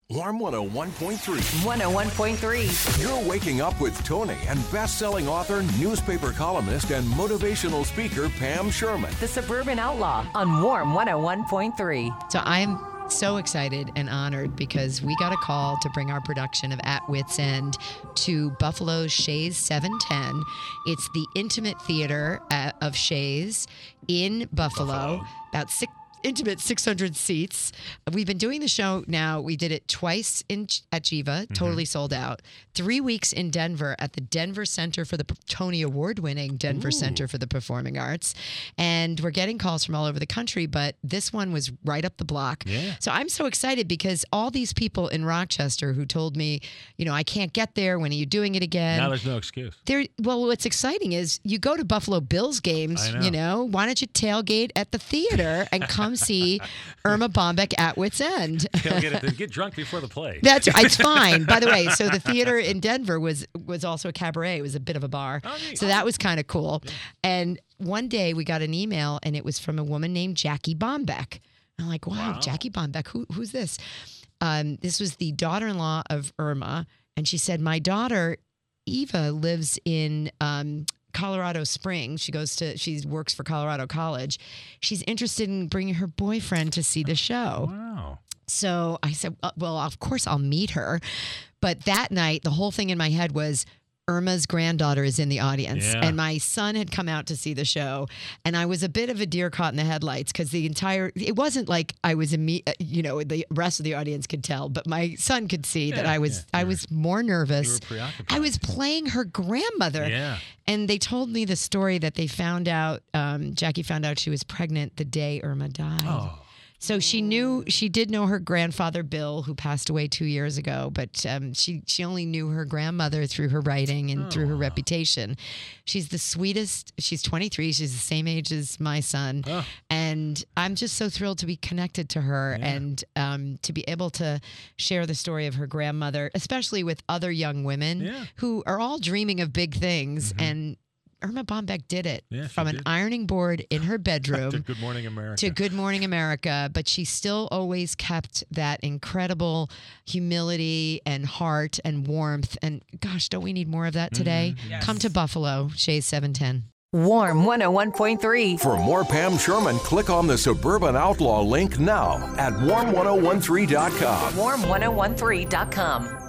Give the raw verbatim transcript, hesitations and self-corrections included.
Warm one oh one point three. one oh one point three. You're waking up with Tony and best-selling author, newspaper columnist, and motivational speaker Pam Sherman. The Suburban Outlaw on Warm one oh one point three. So I'm so excited and honored because we got a call to bring our production of At Wit's End to Buffalo's Shays seven ten. It's the intimate theater at, of Shays in Buffalo, Buffalo. about six intimate six hundred seats. We've been doing the show now. We did it twice in at Jiva, totally mm-hmm. sold out. Three weeks in Denver at the Denver Center for the Tony Award-winning Denver Ooh. Center for the Performing Arts. And we're getting calls from all over the country, but this one was right up the block. Yeah. So I'm so excited because all these people in Rochester who told me, you know, I can't get there. When are you doing it again? Now there's no excuse. There. Well, what's exciting is you go to Buffalo Bills games, know. you know, why don't you tailgate at the theater and come see Irma Bombeck at Wit's End. Get, get drunk before the play. That's it's fine. By the way, so the theater in Denver was was also a cabaret. It was a bit of a bar. Oh, neat. So that was kind of cool. Yeah. And one day we got an email and it was from a woman named Jackie Bombeck. I'm like, wow, wow. Jackie Bombeck, who who's this? Um, this was the daughter-in-law of Irma. And she said, my daughter, Eva, lives in um, Colorado Springs. She goes to, she works for Colorado College. She's interested in bringing her boyfriend to see the show. Wow. So I said, well, of course I'll meet her. But that night, the whole thing in my head was Irma's granddaughter is in the audience. Yeah. And my son had come out to see the show. And I was a bit of a deer caught in the headlights because the entire, it wasn't like I was, imme- you know, the rest of the audience could tell, but my son could see yeah, that I was, yeah, I was more nervous. You were preoccupied. I was playing her grandmother. Yeah. And they told me the story that they found out, um, Jackie found out she was pregnant the day Irma died. Oh. So she knew, she did know her grandfather, Bill, who passed away two years ago, but um, she, she only knew her grandmother through her writing and oh. through her reputation. She's the sweetest. She's twenty-three. She's the same age as my son. Oh. And I'm just so thrilled to be connected to her yeah. and um, to be able to share the story of her grandmother, especially with other young women yeah. who are all dreaming of big things. Mm-hmm. And Irma Bombeck did it yeah, from did. an ironing board in her bedroom to Good Morning America. To Good Morning America, but she still always kept that incredible humility and heart and warmth. And gosh, don't we need more of that today? Mm-hmm. Yes. Come to Buffalo, Shays seven ten. Warm one oh one point three. For more Pam Sherman, click on the Suburban Outlaw link now at warm ten thirteen dot com. warm ten thirteen dot com.